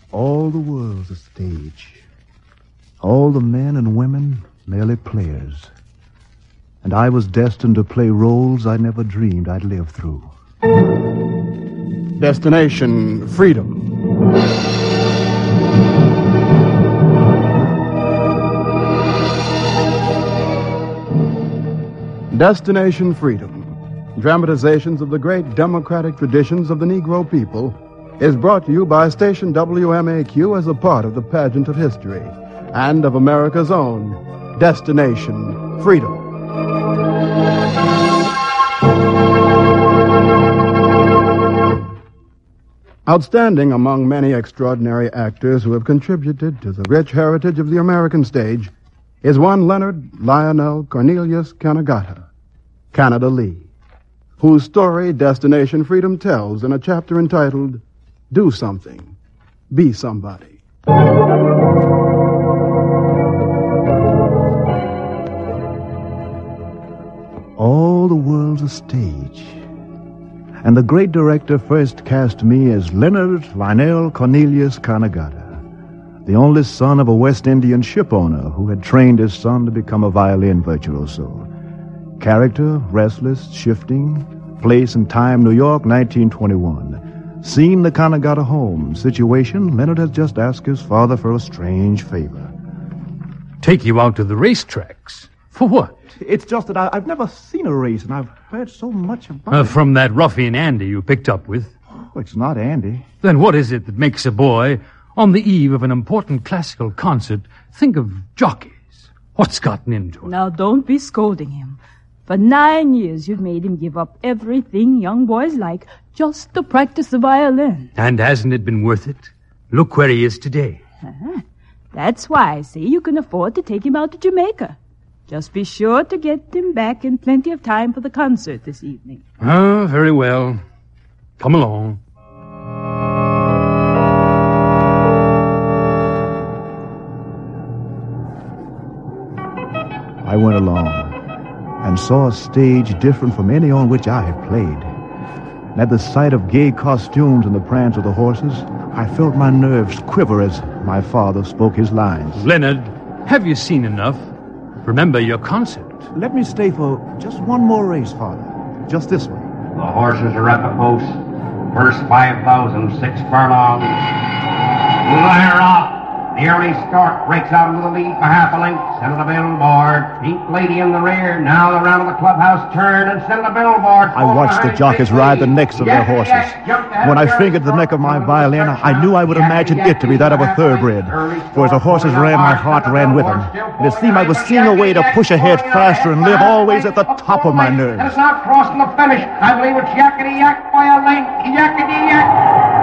All the world's a stage. All the men and women merely players. And I was destined to play roles I never dreamed I'd live through. Destination Freedom. Destination Freedom, dramatizations of the great democratic traditions of the Negro people, is brought to you by station WMAQ as a part of the pageant of history and of America's own Destination Freedom. Outstanding among many extraordinary actors who have contributed to the rich heritage of the American stage is one Leonard Lionel Cornelius Kanagata, Canada Lee, whose story Destination Freedom tells in a chapter entitled Do Something, Be Somebody. All the world's a stage. And the great director first cast me as Leonard Lionel Cornelius Kanagata, the only son of a West Indian shipowner who had trained his son to become a violin virtuoso. Character, restless, shifting. Place and time, New York, 1921. Scene, the Kanagata home. Situation, Leonard has just asked his father for a strange favor. Take you out to the racetracks? For what? It's just that I've never seen a race, and I've heard so much about it. From that ruffian Andy you picked up with. Oh, it's not Andy. Then what is it that makes a boy, on the eve of an important classical concert, think of jockeys? What's gotten into him? Now, don't be scolding him. For 9 years, you've made him give up everything young boys like just to practice the violin. And hasn't it been worth it? Look where he is today. That's why I say you can afford to take him out to Jamaica. Just be sure to get him back in plenty of time for the concert this evening. Very well. Come along. I went along and saw a stage different from any on which I had played. And at the sight of gay costumes and the prance of the horses, I felt my nerves quiver as my father spoke his lines. Leonard, have you seen enough? Remember your concert. Let me stay for just one more race, Father. Just this one. The horses are at the post. First 5,000, 6 furlongs. Liner off. The early start breaks out into the lead for half a length. Center the billboard. Pink Lady in the rear. Now the round of the clubhouse turn and center the billboard. I watched the jockeys ride the necks of their horses. When I fingered the neck of my violin, I knew I would imagine it to be that of a thoroughbred. For as the horses ran, my heart ran with them. And it seemed I was seeing a way to push ahead faster and live always at the top of my nerves. It's not crossing the finish. I believe it's Yakety Yak by a length. Yakety Yak.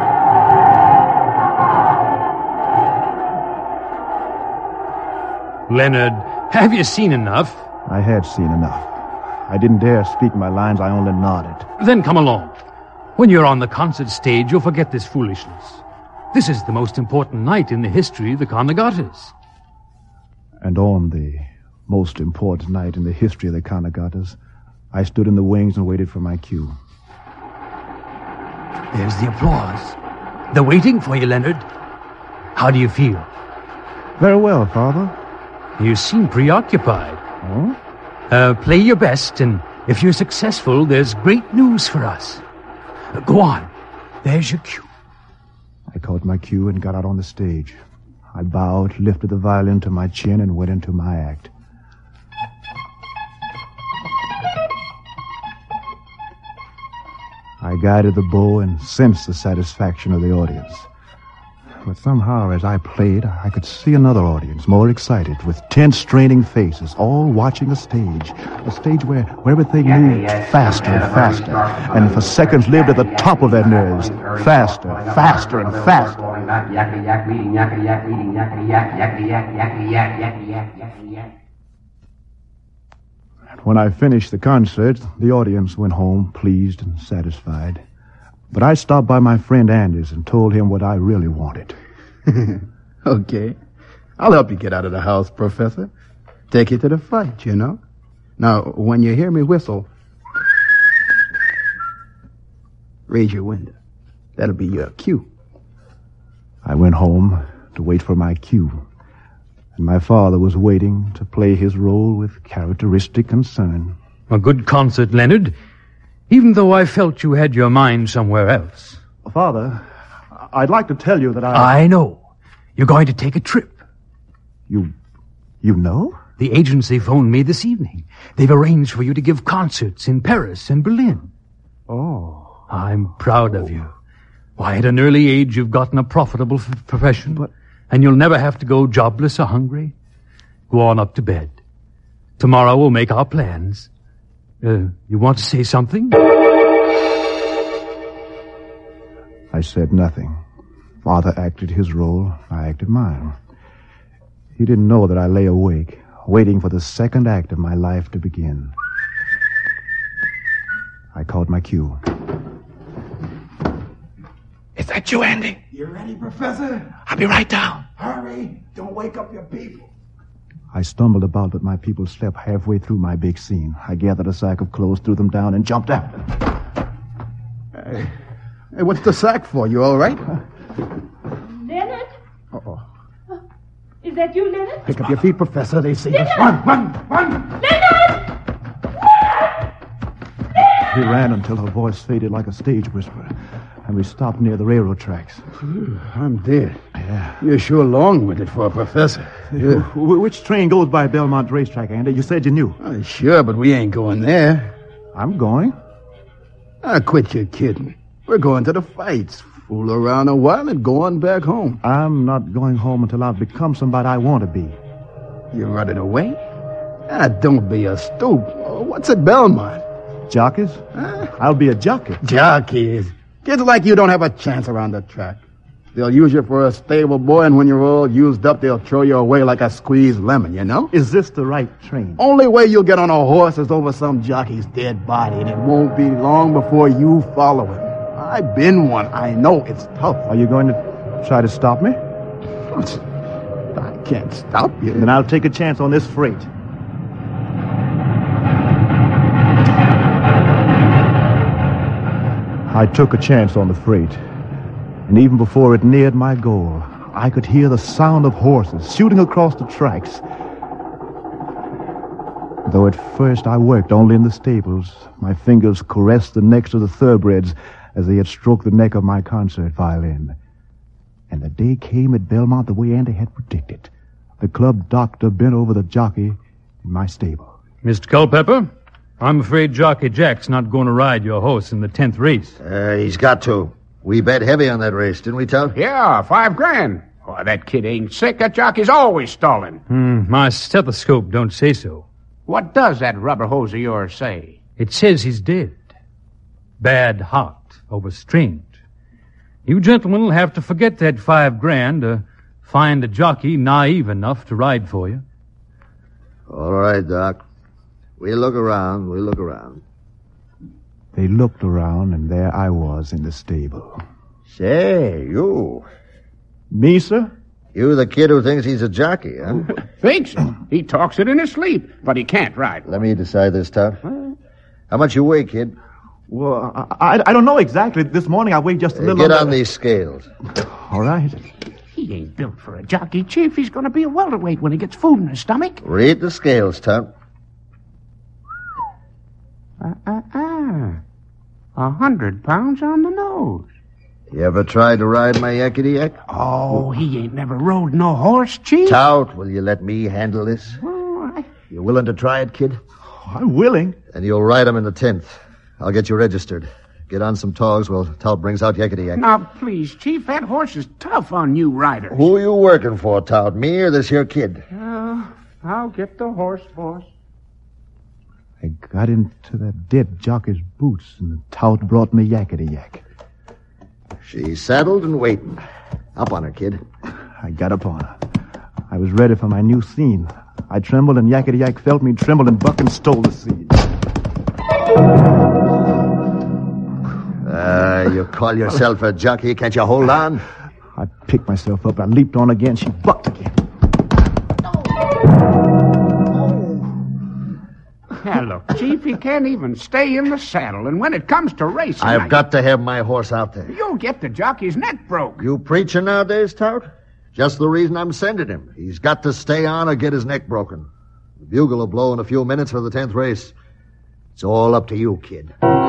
Leonard, have you seen enough? I had seen enough. I didn't dare speak my lines, I only nodded. Then come along. When you're on the concert stage, you'll forget this foolishness. This is the most important night in the history of the Kanagatas. And on the most important night in the history of the Kanagatas, I stood in the wings and waited for my cue. There's the applause. They're waiting for you, Leonard. How do you feel? Very well, Father. You seem preoccupied. Oh? Play your best, and if you're successful, there's great news for us. Go on. There's your cue. I caught my cue and got out on the stage. I bowed, lifted the violin to my chin, and went into my act. I guided the bow and sensed the satisfaction of the audience. But somehow, as I played, I could see another audience, more excited, with tense, straining faces, all watching a stage where everything moved faster and faster, and for seconds lived at the top of their nerves, faster, faster, and faster. Yakety Yak leading, Yakety Yak leading, Yakety Yak, Yakety Yak, Yakety Yak, Yakety Yak, Yakety Yak. When I finished the concert, the audience went home, pleased and satisfied. But I stopped by my friend Andy's and told him what I really wanted. Okay. I'll help you get out of the house, Professor. Take you to the fight, you know. Now, when you hear me whistle, raise your window. That'll be your cue. I went home to wait for my cue, and my father was waiting to play his role with characteristic concern. A good concert, Leonard, even though I felt you had your mind somewhere else. Father, I'd like to tell you that I know. You're going to take a trip. You know? The agency phoned me this evening. They've arranged for you to give concerts in Paris and Berlin. Oh. I'm proud of you. Why, at an early age, you've gotten a profitable profession, and you'll never have to go jobless or hungry. Go on up to bed. Tomorrow we'll make our plans. You want to say something? I said nothing. Father acted his role. I acted mine. He didn't know that I lay awake, waiting for the second act of my life to begin. I called my cue. Is that you, Andy? You ready, Professor? I'll be right down. Hurry. Don't wake up your people. I stumbled about, but my people slept halfway through my big scene. I gathered a sack of clothes, threw them down, and jumped after them. Hey, what's the sack for? You all right? Leonard? Uh-oh. Is that you, Leonard? Pick up your feet, Professor. They see us. Run! Leonard! He ran until her voice faded like a stage whisper, and we stopped near the railroad tracks. I'm dead. Yeah. You're sure long-winded for a professor. Yeah. Which train goes by Belmont Racetrack, Andy? You said you knew. Sure, but we ain't going there. I'm going. Quit your kidding. We're going to the fights. Fool around a while and go on back home. I'm not going home until I've become somebody I want to be. You're running away? Don't be a stoop. What's at Belmont? Jockeys? I'll be a jockey. Jockeys. Kids like you don't have a chance around the track. They'll use you for a stable boy, and when you're all used up, they'll throw you away like a squeezed lemon, you know? Is this the right train? Only way you'll get on a horse is over some jockey's dead body, and it won't be long before you follow him. I've been one. I know it's tough. Are you going to try to stop me? I can't stop you. Then I'll take a chance on this freight. I took a chance on the freight, and even before it neared my goal, I could hear the sound of horses shooting across the tracks. Though at first I worked only in the stables, my fingers caressed the necks of the thoroughbreds as they had stroked the neck of my concert violin. And the day came at Belmont the way Andy had predicted. The club doctor bent over the jockey in my stable. Mr. Culpepper, I'm afraid Jockey Jack's not going to ride your horse in the 10th race. He's got to. We bet heavy on that race, didn't we, Tout? Yeah, $5,000. Oh, that kid ain't sick. That jockey's always stalling. My stethoscope don't say so. What does that rubber hose of yours say? It says he's dead. Bad heart, overstrained. You gentlemen will have to forget that $5,000 to find a jockey naive enough to ride for you. All right, Doc. We'll look around. They looked around, and there I was in the stable. Say, you. Me, sir? You the kid who thinks he's a jockey, huh? Thinks so. He talks it in his sleep, but he can't ride. Let me decide this, Tout. How much you weigh, kid? Well, I don't know exactly. This morning I weighed just a little... Get on these scales. All right. He ain't built for a jockey, Chief. He's going to be a welterweight when he gets food in his stomach. Read the scales, Tout. 100 pounds on the nose. You ever tried to ride my yakety-yak? Oh, he ain't never rode no horse, Chief. Tout, will you let me handle this? You willing to try it, kid? I'm willing. And you'll ride him in the 10th. I'll get you registered. Get on some togs while Tout brings out yakety-yak. Now, please, Chief, that horse is tough on new riders. Who you working for, Tout? Me or this here kid? I'll get the horse, boss. I got into that dead jockey's boots, and the tout brought me yakety-yak. She's saddled and waiting. Up on her, kid. I got upon her. I was ready for my new scene. I trembled, and yakety-yak felt me tremble, and Buck and stole the scene. You call yourself a jockey? Can't you hold on? I picked myself up. I leaped on again. She bucked again. Yeah, look, Chief, he can't even stay in the saddle. And when it comes to racing... I've got to have my horse out there. You'll get the jockey's neck broke. You preaching nowadays, Tout? Just the reason I'm sending him. He's got to stay on or get his neck broken. The bugle will blow in a few minutes for the 10th race. It's all up to you, kid.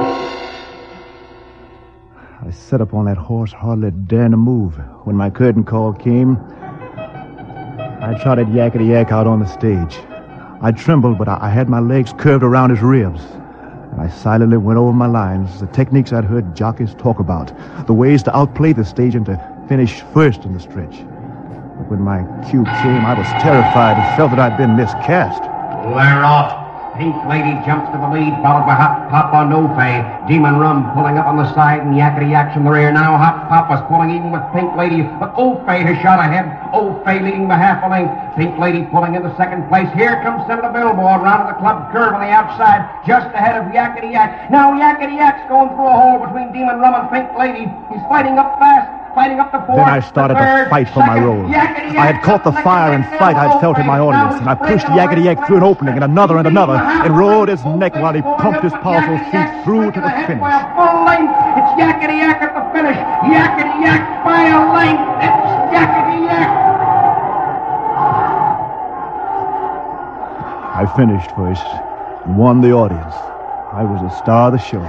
I sat up on that horse, hardly daring to move. When my curtain call came, I trotted Yakety Yak out on the stage. I trembled, but I had my legs curved around his ribs. And I silently went over my lines, the techniques I'd heard jockeys talk about, the ways to outplay the stage and to finish first in the stretch. But when my cue came, I was terrified and felt that I'd been miscast. They're off. Pink Lady jumps to the lead, followed by Hop Pop on Ophe. Demon Rum pulling up on the side, and Yakety Yak's from the rear. Now Hop Pop was pulling even with Pink Lady, but Ophe has shot ahead. Ophe leading by half a length. Pink Lady pulling into second place. Here comes Senator Billboard round to the club curve on the outside, just ahead of Yakety Yak. Now Yakety Yak's going through a hole between Demon Rum and Pink Lady. He's fighting up fast. Fighting up the fourth, then I started to fight for my role. I had caught the fire and fright I'd felt in my audience, and I pushed Yakety Yak through an opening and another and roared his neck while he pumped his powerful feet through to the finish. By a full length, it's Yakety Yak at the finish. Yakety Yak by a length. It's Yakety Yak. I finished first and won the audience. I was the star of the show.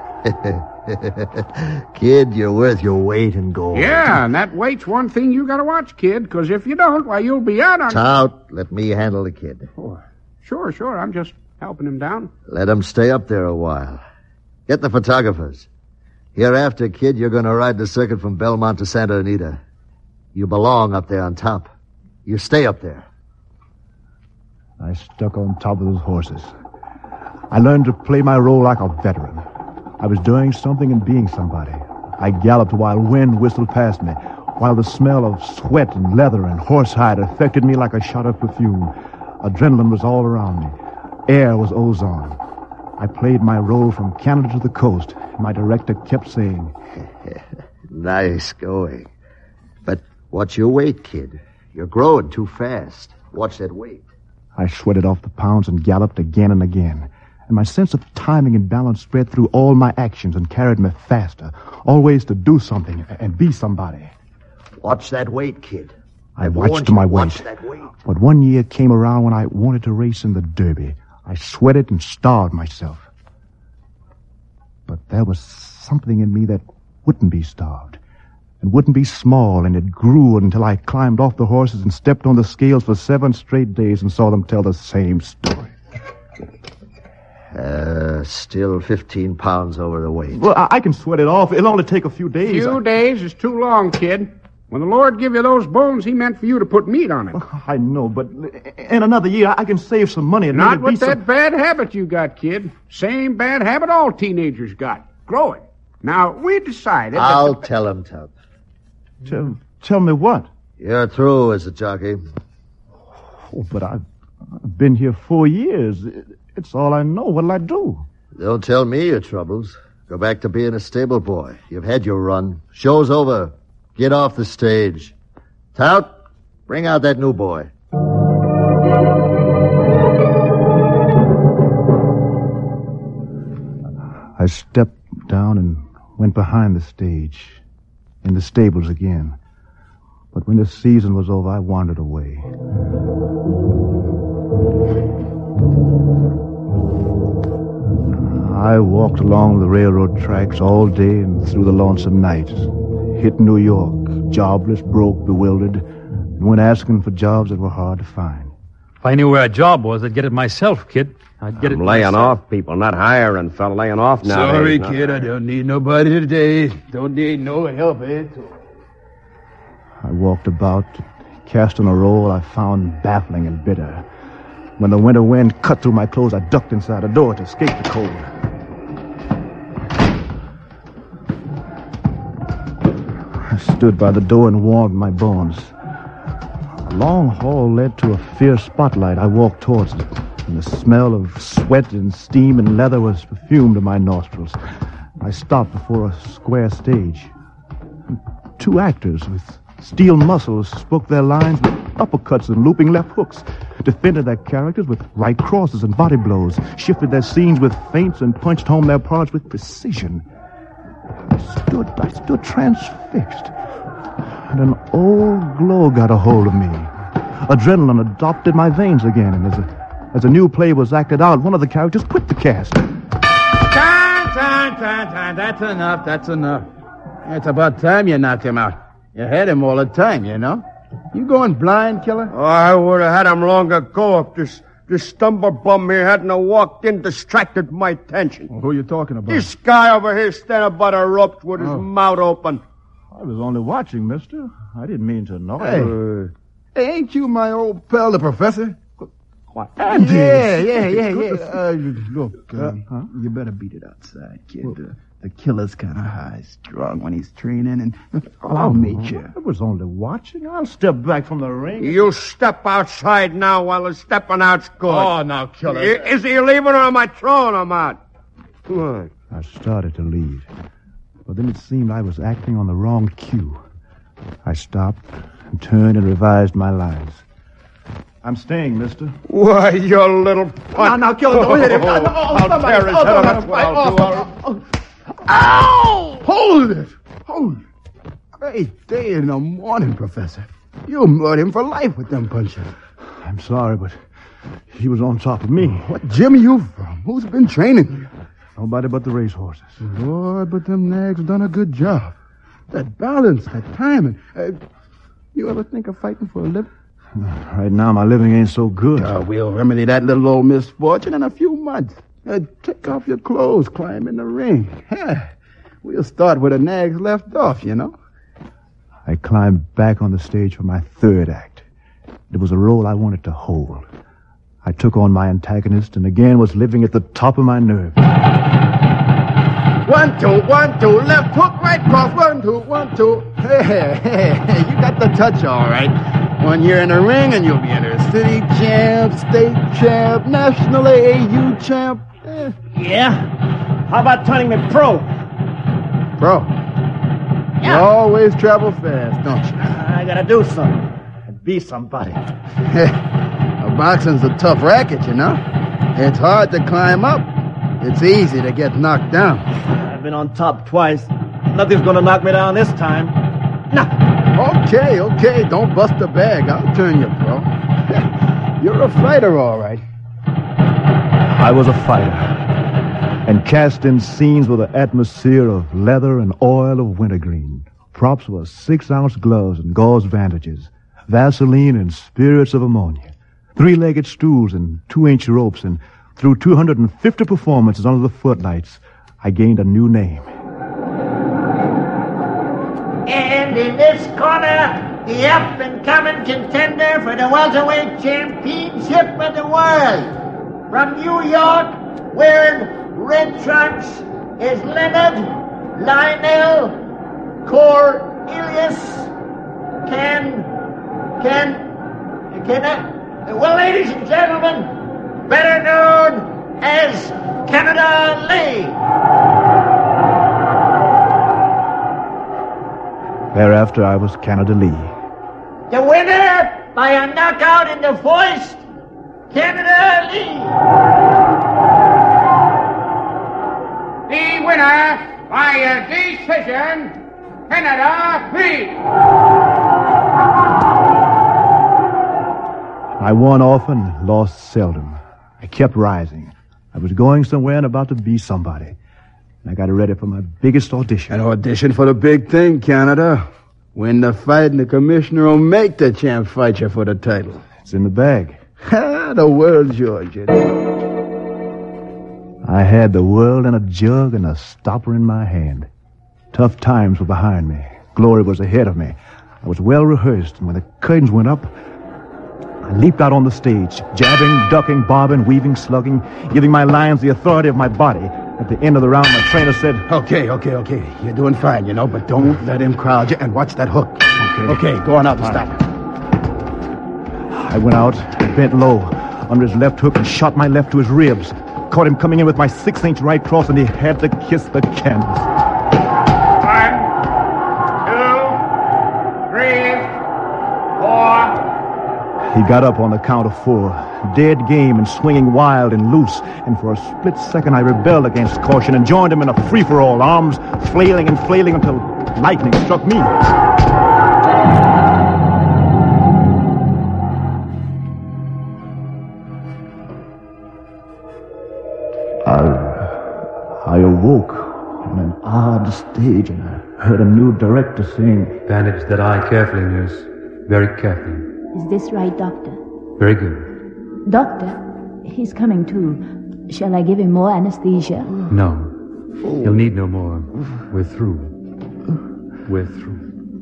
Kid, you're worth your weight in gold. Yeah, and that weight's one thing you gotta watch, kid, because if you don't, why, you'll be out on... Tout, let me handle the kid. Oh, sure, I'm just helping him down. Let him stay up there a while. Get the photographers. Hereafter, kid, you're going to ride the circuit from Belmont to Santa Anita. You belong up there on top. You stay up there. I stuck on top of those horses. I learned to play my role like a veteran. I was doing something and being somebody. I galloped while wind whistled past me, while the smell of sweat and leather and horsehide affected me like a shot of perfume. Adrenaline was all around me. Air was ozone. I played my role from Canada to the coast. My director kept saying, Nice going. But watch your weight, kid. You're growing too fast. Watch that weight. I sweated off the pounds and galloped again and again. And my sense of timing and balance spread through all my actions and carried me faster, always to do something and be somebody. Watch that weight, kid. I watched my weight. But one year came around when I wanted to race in the Derby. I sweated and starved myself. But there was something in me that wouldn't be starved and wouldn't be small, and it grew until I climbed off the horses and stepped on the scales for 7 straight days and saw them tell the same story. Still 15 pounds over the weight. Well, I can sweat it off. It'll only take a few days. Few days is too long, kid. When the Lord give you those bones, he meant for you to put meat on it. Well, I know, but in another year, I can save some money. And not with that bad habit you got, kid. Same bad habit all teenagers got. Growing. Now, we decided... I'll tell him, Tout. Tell me what? You're through as a jockey. Oh, but I've been here 4 years. It's all I know. What'll I do? Don't tell me your troubles. Go back to being a stable boy. You've had your run. Show's over. Get off the stage. Tout, bring out that new boy. I stepped down and went behind the stage, in the stables again. But when the season was over, I wandered away. I walked along the railroad tracks all day and through the lonesome nights. Hit New York, jobless, broke, bewildered, and went asking for jobs that were hard to find. If I knew where a job was, I'd get it myself, kid. I'd get it laying myself. off people, not hiring. Fella laying off now. Sorry, kid, I don't need nobody today. Don't need no help at all. I walked about, casting a role I found baffling and bitter. When the winter wind cut through my clothes, I ducked inside a door to escape the cold. I stood by the door and warmed my bones. A long hall led to a fierce spotlight. I walked towards it, and the smell of sweat and steam and leather was perfume to my nostrils. I stopped before a square stage. 2 actors with steel muscles spoke their lines with uppercuts and looping left hooks. defended their characters with right crosses and body blows, shifted their scenes with feints, and punched home their parts with precision. I stood transfixed, and an old glow got a hold of me. Adrenaline adopted my veins again, and as a new play was acted out, one of the characters quit the cast. Time. That's enough. It's about time you knocked him out. You had him all the time, you know. You going blind, killer? Oh, I would have had him long ago if this stumble bum here hadn't have walked in, distracted my attention. Well, who are you talking about? This guy over here standing by the ropes with his mouth open. I was only watching, mister. I didn't mean to know. Hey, ain't you my old pal, the professor? What? Andy. Yeah. Look, you better beat it outside, kid. The killer's kind of high-strung when he's training, and I'll meet you. I was only watching. I'll step back from the ring. You step outside now while the stepping out's good. Oh, now, killer. Is he leaving or am I throwing him out? Come on. I started to leave, but then it seemed I was acting on the wrong cue. I stopped and turned and revised my lines. I'm staying, mister. Why, you little punt. Now, killer, don't hit him. I'll tear his head off. That's what I'll do. Ow! Hold it! Great day in the morning, Professor. You murdered him for life with them punches. I'm sorry, but he was on top of me. What gym are you from? Who's been training you? Nobody but the racehorses. Lord, but them nags done a good job. That balance, that timing. You ever think of fighting for a living? Right now, my living ain't so good. We'll remedy that little old misfortune in a few months. Take off your clothes, climb in the ring. We'll start where the nags left off, you know. I climbed back on the stage for my third act. It was a role I wanted to hold. I took on my antagonist and again was living at the top of my nerve. 1, 2, left hook, right cross, 1, 2, 1, 2. Hey, you got the touch all right. 1 year in the ring and you'll be in a city champ, state champ, national AAU champ. Yeah? How about turning me pro? Pro? Yeah. You always travel fast, don't you? I gotta do something. Be somebody. Boxing's a tough racket, you know. It's hard to climb up. It's easy to get knocked down. I've been on top twice. Nothing's gonna knock me down this time. No. Okay. Don't bust the bag. I'll turn you pro. You're a fighter, all right. I was a fighter, and cast in scenes with an atmosphere of leather and oil of wintergreen. Props were 6-ounce gloves and gauze bandages, Vaseline and spirits of ammonia, 3-legged stools and 2-inch ropes, and through 250 performances under the footlights, I gained a new name. And in this corner, the up-and-coming contender for the welterweight championship of the world. From New York, wearing red trunks, is Leonard Lionel Cornelius. Well, ladies and gentlemen, better known as Canada Lee. Thereafter, I was Canada Lee. The winner by a knockout in the first, Canada Lee. The winner by a decision, Canada Lee. I won often, lost seldom. I kept rising. I was going somewhere and about to be somebody. And I got ready for my biggest audition. An audition for the big thing, Canada. Win the fight and the commissioner will make the champ fight you for the title. It's in the bag. The world's yours, you know. I had the world in a jug and a stopper in my hand. Tough times were behind me. Glory was ahead of me. I was well rehearsed, and when the curtains went up, I leaped out on the stage, jabbing, ducking, bobbing, weaving, slugging, giving my lines the authority of my body. At the end of the round, my trainer said, Okay. You're doing fine, you know, but don't let him crowd you, and watch that hook. Okay, go on out and stop. I went out and bent low under his left hook and shot my left to his ribs. Caught him coming in with my 6-inch right cross, and he had to kiss the canvas. 1, 2, 3, 4, He got up on the count of 4, dead game and swinging wild and loose, and for a split second I rebelled against caution and joined him in a free-for-all, arms flailing and flailing until lightning struck me. I awoke on an odd stage and I heard a new director saying, "Bandage that eye carefully, nurse. Very carefully." Is this right, Doctor? Very good. Doctor, he's coming to. Shall I give him more anesthesia? No. He'll need no more. We're through. We're through.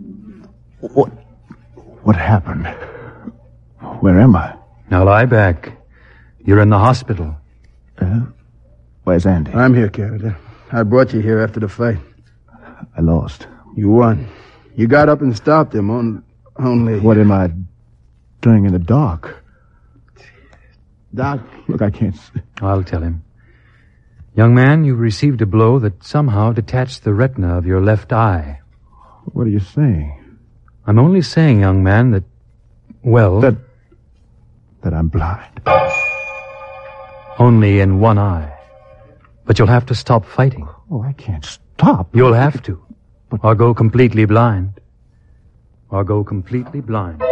What happened? Where am I? Now lie back. You're in the hospital. Where's Andy? I'm here, Canada. I brought you here after the fight. I lost. You won. You got up and stopped him only... What am I doing in the dark? Doc... Look, I can't see. I'll tell him. Young man, you received a blow that somehow detached the retina of your left eye. What are you saying? I'm only saying, young man, that... Well... That I'm blind. Only in one eye. But you'll have to stop fighting. Oh, I can't stop. You'll have to. Or go completely blind. Or go completely blind.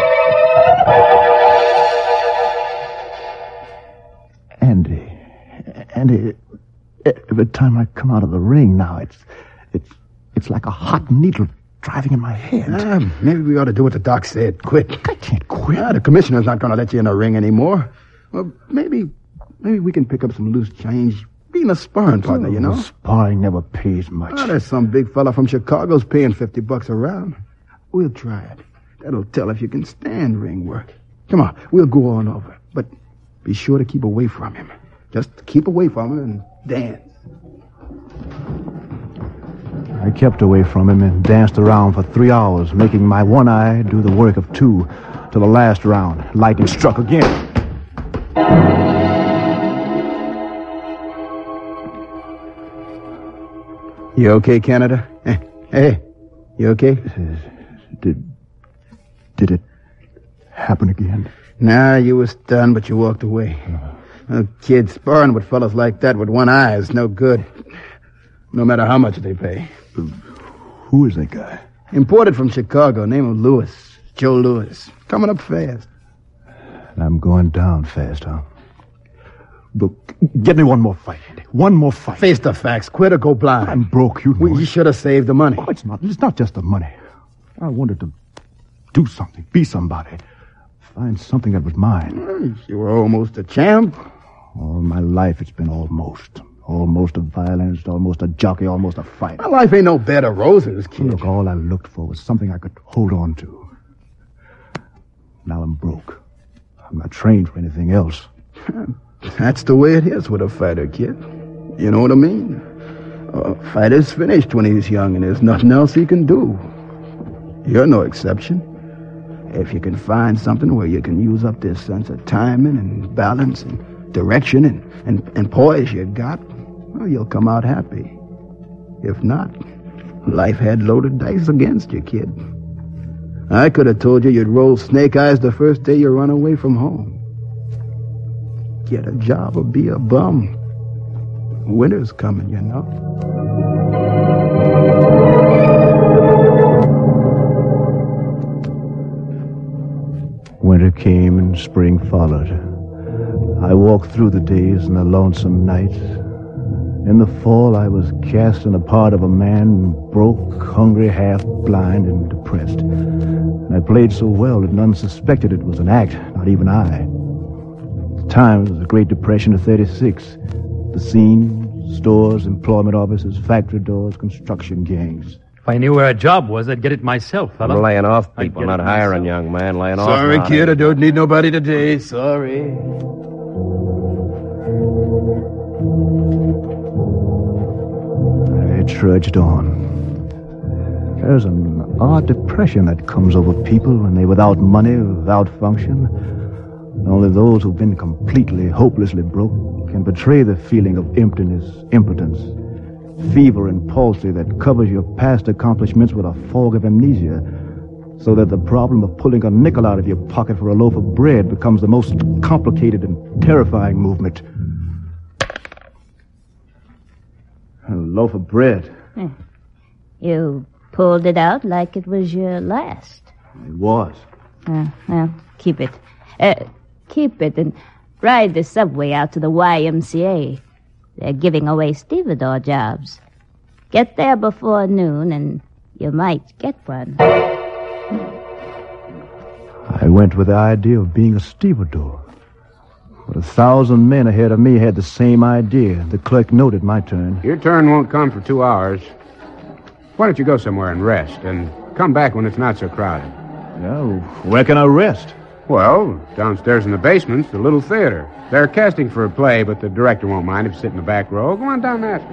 Andy, every time I come out of the ring now, it's like a hot needle driving in my head. Maybe we ought to do what the doc said. Quit. I can't quit. The commissioner's not going to let you in the ring anymore. Well, maybe we can pick up some loose change. Being a sparring partner, you know. Sparring never pays much. There's some big fella from Chicago's paying $50 a round. We'll try it. That'll tell if you can stand ring work. Come on, we'll go on over. But be sure to keep away from him. Just keep away from him and dance. I kept away from him and danced around for 3 hours, making my one eye do the work of 2 till the last round. Lightning struck again. You okay, Canada? Hey, you okay? Did it happen again? Nah, you was stunned, but you walked away. Kid, sparring with fellas like that with one eye is no good. No matter how much they pay. Who is that guy? Imported from Chicago, name of Lewis. Joe Lewis. Coming up fast. And I'm going down fast, huh? Look, get me one more fight, Andy. One more fight. Face the facts. Quit or go blind. I'm broke, you know. You should have saved the money. Oh, it's not just the money. I wanted to do something, be somebody. Find something that was mine. You were almost a champ. All my life it's been almost. Almost a violence, almost a jockey, almost a fight. My life ain't no bed of roses, kid. Look, all I looked for was something I could hold on to. Now I'm broke. I'm not trained for anything else. That's the way it is with a fighter, kid. You know what I mean? A fighter's finished when he's young and there's nothing else he can do. You're no exception. If you can find something where you can use up this sense of timing and balance and direction and poise you got, well, you'll come out happy. If not, life had loaded dice against you, kid. I could have told you you'd roll snake eyes the first day you run away from home. Get a job or be a bum. Winter's coming, you know. Winter came and spring followed. I walked through the days and the lonesome nights. In the fall, I was cast in the part of a man, broke, hungry, half-blind, and depressed. And I played so well that none suspected it was an act, not even I. At the time, it was the Great Depression of 36. The scene, stores, employment offices, factory doors, construction gangs. If I knew where a job was, I'd get it myself, fella. We're laying off people, not hiring, young man. Laying off. Sorry, kid, I don't need nobody today. Sorry. I trudged on. There's an odd depression that comes over people when they're without money, without function. And only those who've been completely, hopelessly broke can betray the feeling of emptiness, impotence, fever and palsy that covers your past accomplishments with a fog of amnesia. so that the problem of pulling a nickel out of your pocket for a loaf of bread becomes the most complicated and terrifying movement. A loaf of bread. You pulled it out like it was your last. It was. Well, keep it. Keep it and ride the subway out to the YMCA. They're giving away stevedore jobs. Get there before noon and you might get one. I went with the idea of being a stevedore. But 1,000 men ahead of me had the same idea. The clerk noted my turn. Your turn won't come for 2 hours. Why don't you go somewhere and rest, and come back when it's not so crowded? Yeah, where can I rest? Well, downstairs in the basement's the little theater. They're casting for a play, but the director won't mind if you sit in the back row. Go on down and ask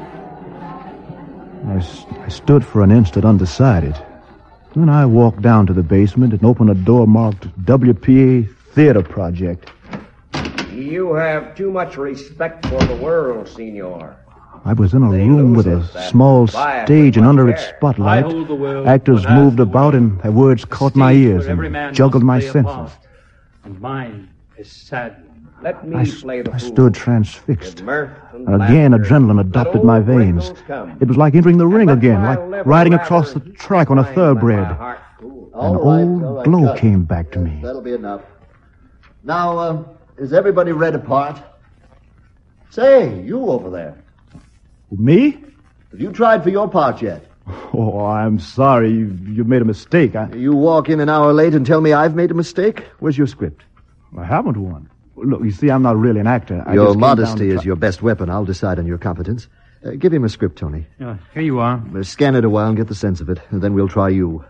him. I stood for an instant undecided. Then I walked down to the basement and opened a door marked WPA Theater Project. You have too much respect for the world, senor. I was in a room with a small stage, and under its spotlight, actors moved about, and their words caught my ears and juggled my senses. And mine is sad. Let me play the I stood transfixed. And again, adrenaline adopted my veins. It was like entering the ring again, like riding across the track on a thoroughbred. An old glow came back to me. That'll be enough. Now, is everybody read a part? Say, you over there. Me? Have you tried for your part yet? Oh, I'm sorry. You made a mistake. You walk in an hour late and tell me I've made a mistake? Where's your script? I haven't one. Look, you see, I'm not really an actor. Your modesty is your best weapon. I'll decide on your competence. Give him a script, Tony. Here you are. Scan it a while and get the sense of it, and then we'll try you.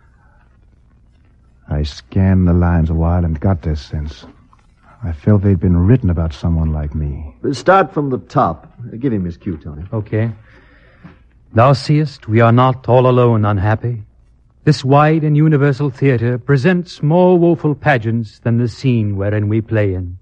I scanned the lines a while and got their sense. I felt they'd been written about someone like me. Start from the top. Give him his cue, Tony. Okay. Thou seest, we are not all alone unhappy. This wide and universal theater presents more woeful pageants than the scene wherein we play in.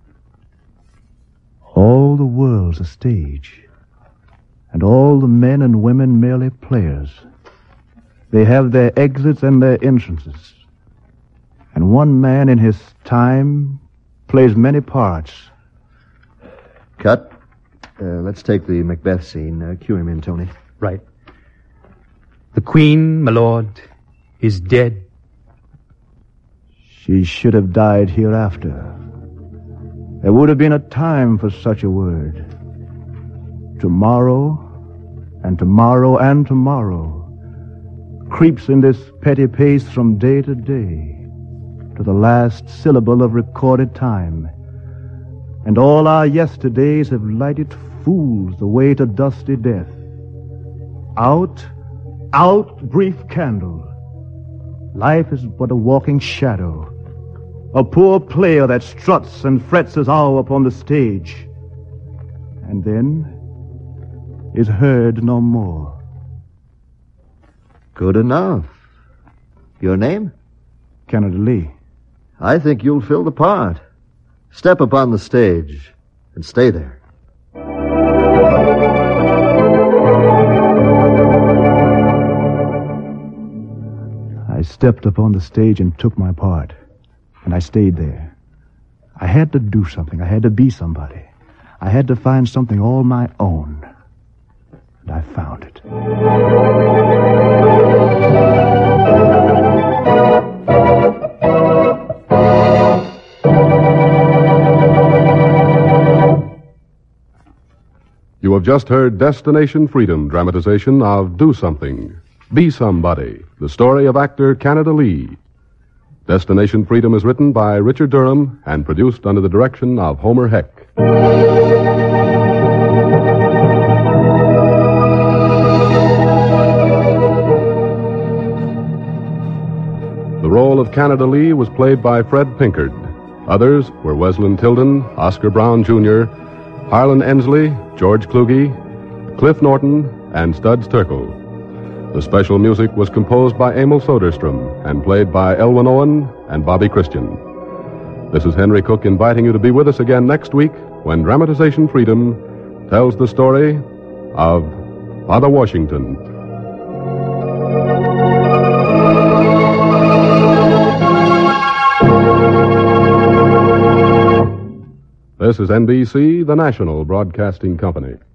All the world's a stage, and all the men and women merely players. They have their exits and their entrances, and one man in his time plays many parts. Cut. Let's take the Macbeth scene. Cue him in, Tony. Right. The Queen, my lord, is dead. She should have died hereafter. There would have been a time for such a word. Tomorrow, and tomorrow, and tomorrow creeps in this petty pace from day to day, to the last syllable of recorded time. And all our yesterdays have lighted fools the way to dusty death. Out, out, brief candle. Life is but a walking shadow, a poor player that struts and frets his hour upon the stage, and then is heard no more. Good enough. Your name? Kennedy Lee. I think you'll fill the part. Step upon the stage and stay there. I stepped upon the stage and took my part, and I stayed there. I had to do something. I had to be somebody. I had to find something all my own. And I found it. You have just heard Destination Freedom, dramatization of Do Something, Be Somebody, the story of actor Canada Lee. Destination Freedom is written by Richard Durham and produced under the direction of Homer Heck. The role of Canada Lee was played by Fred Pinkard. Others were Wesleyan Tilden, Oscar Brown Jr., Harlan Ensley, George Kluge, Cliff Norton, and Studs Terkel. The special music was composed by Emil Soderstrom and played by Elwyn Owen and Bobby Christian. This is Henry Cook inviting you to be with us again next week when Dramatization Freedom tells the story of Father Washington. This is NBC, the national broadcasting company.